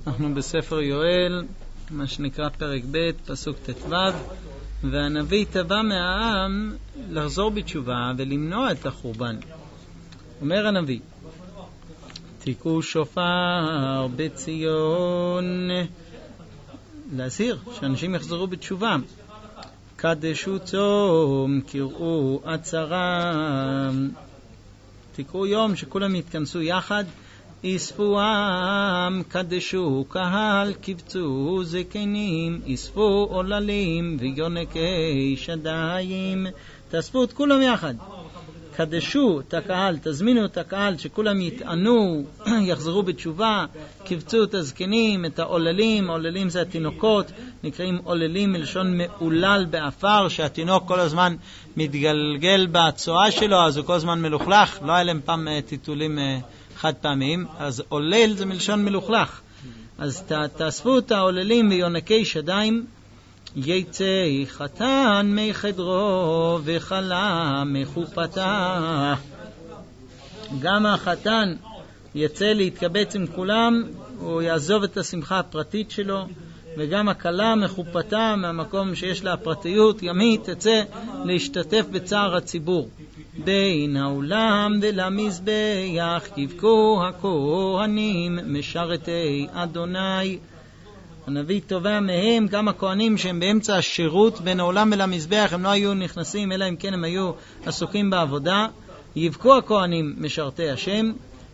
אנחנו בספר יואל, מה שנקרא פרק ב', פסוק ט"ו, והנביא תבע מהעם לחזור בתשובה ולמנוע את החורבן. אומר הנביא, תיקעו שופר בציון, להזהיר שאנשים יחזרו בתשובה. קדשו צום, קראו עצרה, תקראו יום שכולם יתכנסו יחד, אספו עם, קדשו קהל, קבצו זקנים, אספו עוללים ויונקי שדיים, תאספו את כולם יחד, קדשו את הקהל, תזמינו את הקהל שכולם יתענו, יחזרו בתשובה, קבצו את הזקנים, את העוללים, עוללים זה התינוקות, נקראים עוללים מלשון מעולל באפר, שהתינוק כל הזמן מתגלגל בצואה שלו, אז הוא כל הזמן מלוכלך, לא היה להם פעם טיטולים חד פעמים, אז עולל זה מלשון מלוכלך. אז תאספו את העוללים ויונקי שדיים, יצא חתן מחדרו וחלה מחופתה. גם החתן יצא להתקבץ עם כולם, הוא יעזוב את השמחה הפרטית שלו, וגם הכלה מחופתה, מהמקום שיש לה פרטיות ימית, תצא להשתתף בצער הציבור. בין העולם ולמזבח יבכו הכהנים משרתי אדוני. הנביא תובע מהם, גם הכהנים שהם באמצע השירות בין העולם ולמזבח, הם לא היו נכנסים אלא אם כן הם היו עסוקים בעבודה, יבכו הכהנים משרתי השם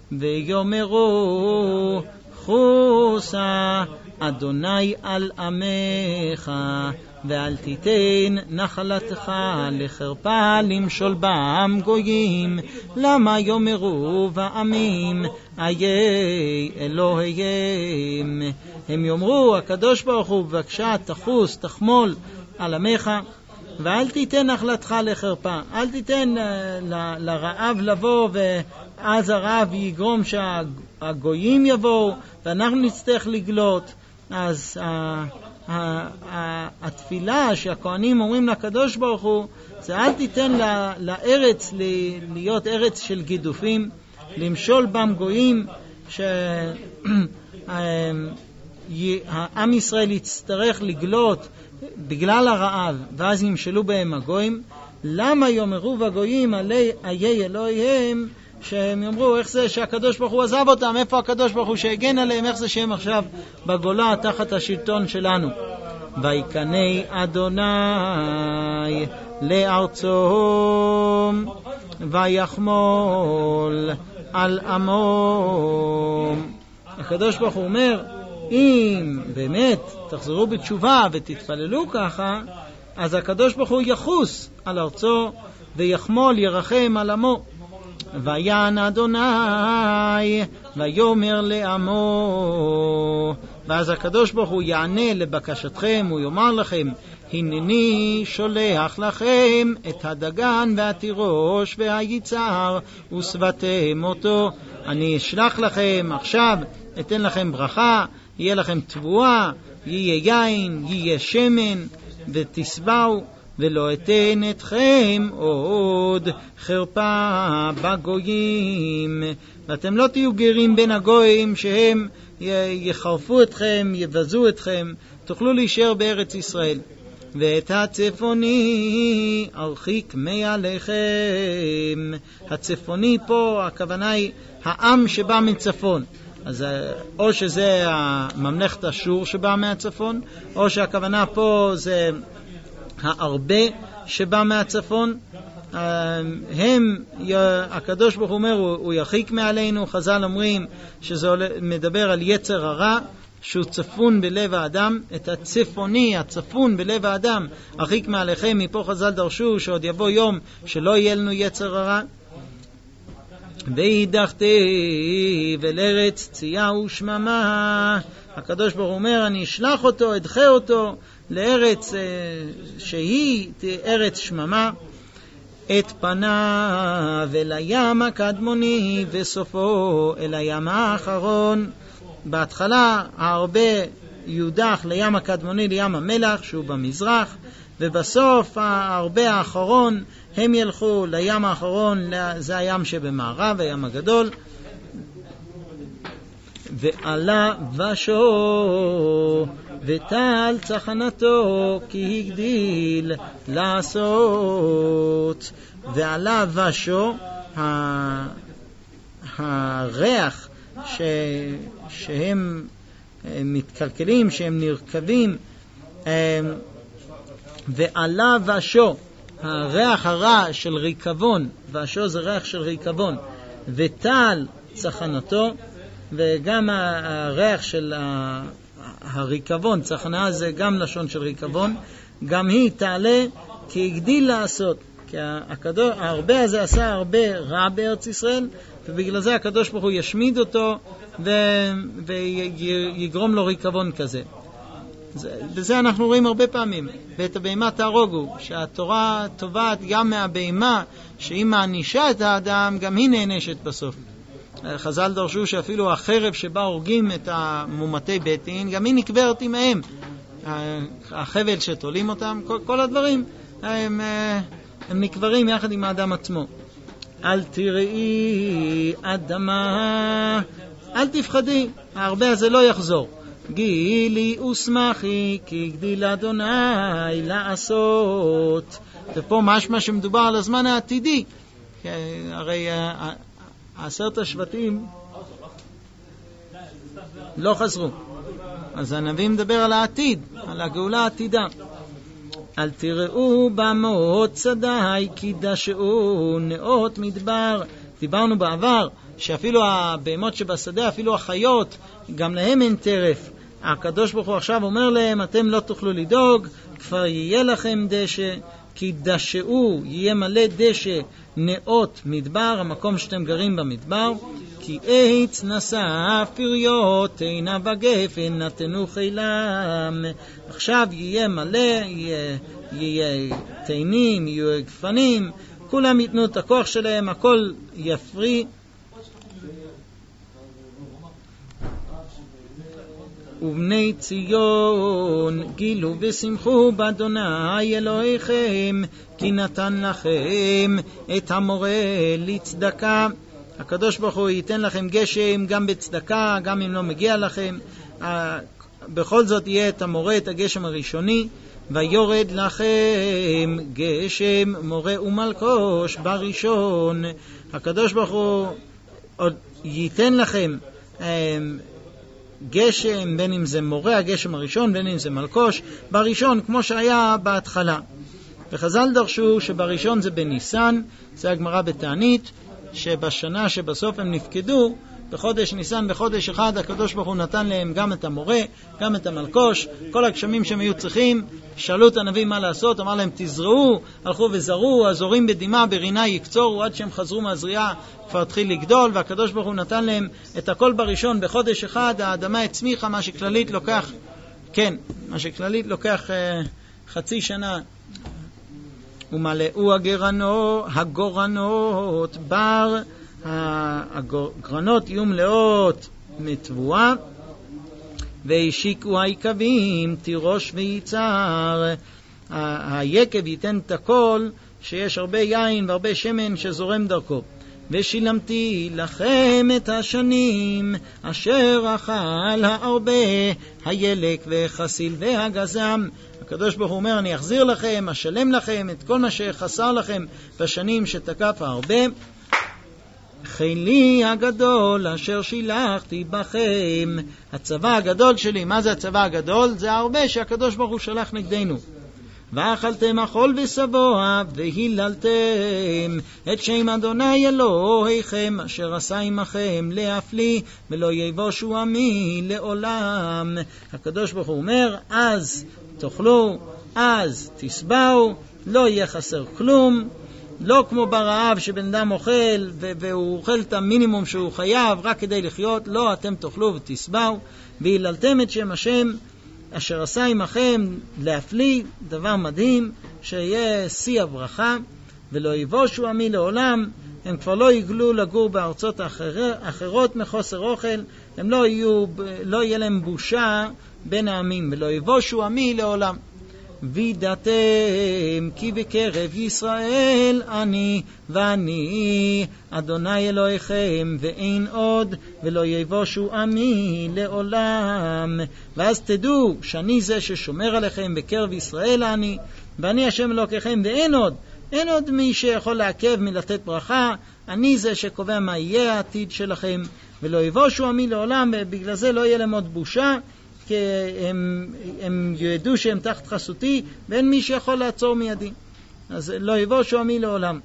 ויאמרו חוסה אדוני על עמך ואל תיתן נחלתך לחרפה למשול בם גויים. למה יאמרו בעמים איי אלוהיהם, הם יאמרו הקדוש ברוך הוא בבקשה תחוס תחמול על עמך ואל תיתן נחלתך לחרפה, אל תיתן לרעב לבוא ואז הרעב יגרום שהגויים יבואו ואנחנו נצטרך לגלות. אז התפילה שהכהנים אומרים לקדוש ברוך הוא זה אל תיתן לארץ להיות ארץ של גידופים, למשול בם גויים, העם ישראל יצטרך לגלות בגלל הרעב ואז ימשלו בהם הגויים. למה יאמרו בגויים עלי איי אלוהיהם, שהם יאמרו איך זה שהקדוש ברוך הוא עזב אותם, איפה הקדוש ברוך הוא שהגן עליהם, איך זה שהם עכשיו בגולה תחת השלטון שלנו. ויקנה אדוני לארצו ויחמול על עמו. הקדוש ברוך הוא אומר, אם באמת תחזרו בתשובה ותתפללו ככה, אז הקדוש ברוך הוא יחוס על ארצו ויחמול ירחם על עמו. ויען אדוני ויאמר לעמו, ואז הקדוש ברוך הוא יענה לבקשתכם, הוא יאמר לכם, הנני שולח לכם את הדגן והתירוש והיצהר ושבעתם אותו. אני אשלח לכם עכשיו, אתן לכם ברכה, יהיה לכם תבואה, יהיה יין, יהיה שמן ותשבעו, ולא אתן אתכם עוד חרפה בגויים, ואתם לא תהיו גרים בין הגויים שהם יחרפו אתכם, יבזו אתכם, תוכלו להישאר בארץ ישראל. ואת הצפוני ארחיק מעליכם. הצפוני פה הכוונה היא העם שבא מצפון, אז או שזה ממלכת אשור שבא מהצפון, או שהכוונה פה זה הרבה שבא מהצפון. הקדוש ברוך הוא אומר הוא ירחיק מעלינו. חז"ל אומרים שזה מדבר על יצר הרע שהוא צפון בלב האדם, את הצפוני הצפון בלב האדם ארחיק מעליכם. מפה חז"ל דרשו שעוד יבוא יום שלא יהיה לנו יצר הרע. והידחתי אל ארץ צייה ושממה, הקדוש ברוך הוא אומר אני אשלח אותו, אדחה אותו לארץ שהיא ארץ שממה. את פניו אל הים הקדמוני וסופו אל הים האחרון. בהתחלה הרבה יודח לים הקדמוני, לים המלח שהוא במזרח, ובסוף הרבה האחרון הם ילכו לים האחרון, זה הים שבמערב, הים הגדול. ועלה ושו וטל צחנתו כי הגדיל לעשות. ועלה ושו, הריח שהם מתקלקלים, שהם נרכבים, ועלה ושו, הריח הרע של ריקבון, ושו זה ריח של ריקבון, וטל צחנתו, וגם הריח של הריקבון, צחנה זה גם לשון של ריקבון, גם היא תעלה כי הגדיל לעשות. כי הרבה הזה עשה הרבה רע בארץ ישראל, ובגלל זה הקדוש ברוך הוא ישמיד אותו ויגרום לו ריקבון כזה. בזה אנחנו רואים הרבה פעמים. ואת הבהמה תהרוגו, שהתורה תובעת גם מהבהמה, שהיא מענישה את האדם, גם היא נענשת בסוף. חז"ל דרשו שאפילו החרב שבה הורגים את המומתי בית דין, גם היא נקברת עמהם. החבל שתולים אותם, כל הדברים הם נקברים יחד עם האדם עצמו. אל תראי אדמה, אל תפחדי, הרבה הזה לא יחזור. גילי ושמחי כי גדיל אדוני לעשות. ופה משמע שמדובר על הזמן העתידי, הרי 10 השבטים לא חזרו, אז הנביא מדבר על העתיד, על הגאולה העתידה. אל תראו במות שדי כי דשאו נאות מדבר. דיברנו בעבר שאפילו הבהמות שבשדה, אפילו החיות, גם להם אין טרף. הקדוש ברוך הוא עכשיו אומר להם, אתם לא תוכלו לדאוג, כבר יהיה לכם דשא, כי דשאו, יהיה מלא דשא נאות מדבר, המקום שאתם גרים במדבר, כי עץ נשא פריות, עינה בגפן נתנו חילם. עכשיו יהיה מלא, יהיה תאנים, יהיו גפנים, כולם ייתנו את הכוח שלהם, הכל יפרי. ובני ציון גילו ושמחו באדוני אלוהיכם, כי נתן לכם את המורה לצדקה. הקדוש ברוך הוא ייתן לכם גשם גם בצדקה, גם אם לא מגיע לכם, בכל זאת יהיה את המורה, את הגשם הראשוני. ויורד לכם גשם מורה ומלקוש בראשון. הקדוש ברוך הוא עוד ייתן לכם גשם, בין אם זה מורה, הגשם הראשון, בין אם זה מלקוש, בראשון, כמו שהיה בהתחלה. וחז"ל דרשו שבראשון זה בניסן, זה הגמרא בתענית, שבשנה שבסוף הם נפקדו, בחודש ניסן, בחודש אחד, הקדוש ברוך הוא נתן להם גם את המורה, גם את המלקוש, כל הגשמים שהם היו צריכים. שאלו את הנביא מה לעשות, אמר להם תזרעו, הלכו וזרעו, הזורים בדימה ברינה יקצורו, עד שהם חזרו מהזריעה כבר התחיל לגדול, והקדוש ברוך הוא נתן להם את הכל בראשון, בחודש אחד האדמה הצמיחה, מה שכללית לוקח, מה שכללית לוקח חצי שנה. ומלאו הגורנות בר, הגרנות יהיו מלאות מתבואה, והשיקו העיקבים תירוש ויצר. היקב ייתן את הכל, שיש הרבה יין והרבה שמן שזורם דרכו. ושילמתי לכם את השנים אשר אכל הרבה הילק וחסיל והגזם. הקדוש ברוך הוא אומר, אני אחזיר לכם, אשלם לכם את כל מה שחסר לכם בשנים שתקף הרבה. חילי הגדול אשר שילחתי בכם. הצבא הגדול שלי, מה זה הצבא הגדול? זה הרבה שהקדוש ברוך הוא שלח נגדנו. ואכלתם אכול ושבוע והיללתם את שם אדוני אלוהיכם אשר עשה עמכם להפליא ולא יבושו עמי לעולם. הקדוש ברוך הוא אומר, אז תאכלו, אז תשבעו, לא יהיה חסר כלום. לא כמו ברעב שבן אדם אוכל והוא אוכל את המינימום שהוא חייב רק כדי לחיות. לא, אתם תאכלו ותשבעו והיללתם את שם השם אשר עשה עמכם להפליא. דבר מדהים, שיהיה שיא הברכה. ולא יבושו עמי לעולם. הם כבר לא יגלו לגור בארצות אחרות מחוסר אוכל. הם לא יהיה להם בושה בין העמים. ולא יבושו עמי לעולם. וידעתם כי בקרב ישראל אני ואני אדוני אלוהיכם ואין עוד, ולא יבושו עמי לעולם. ואז תדעו שאני זה ששומר עליכם בקרב ישראל אני, ואני השם אלוהיכם ואין עוד. אין עוד מי שיכול לעכב מלתת ברכה, אני זה שקובע מה יהיה העתיד שלכם, ולא יבושו עמי לעולם, ובגלל זה לא יהיה להם עוד בושה, כי הם ידעו שהם תחת חסותי, ואין מי שיכול לעצור מידי. אז לא יבושו עמי לעולם.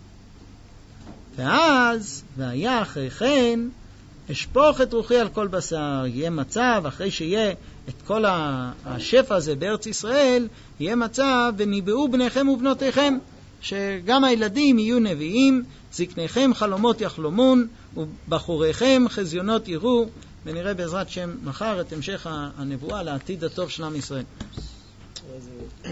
ואז, והיה אחרי כן, אשפוך את רוחי על כל בשר. יהיה מצב, אחרי שיהיה את כל השפע הזה בארץ ישראל, יהיה מצב, וניבאו בניכם ובנותיכם, שגם הילדים יהיו נביאים, זקניכם חלומות יחלומון, ובחוריכם חזיונות יראו, ונראה בעזרת שם מחר את המשך הנבואה לעתיד הטוב של עם ישראל.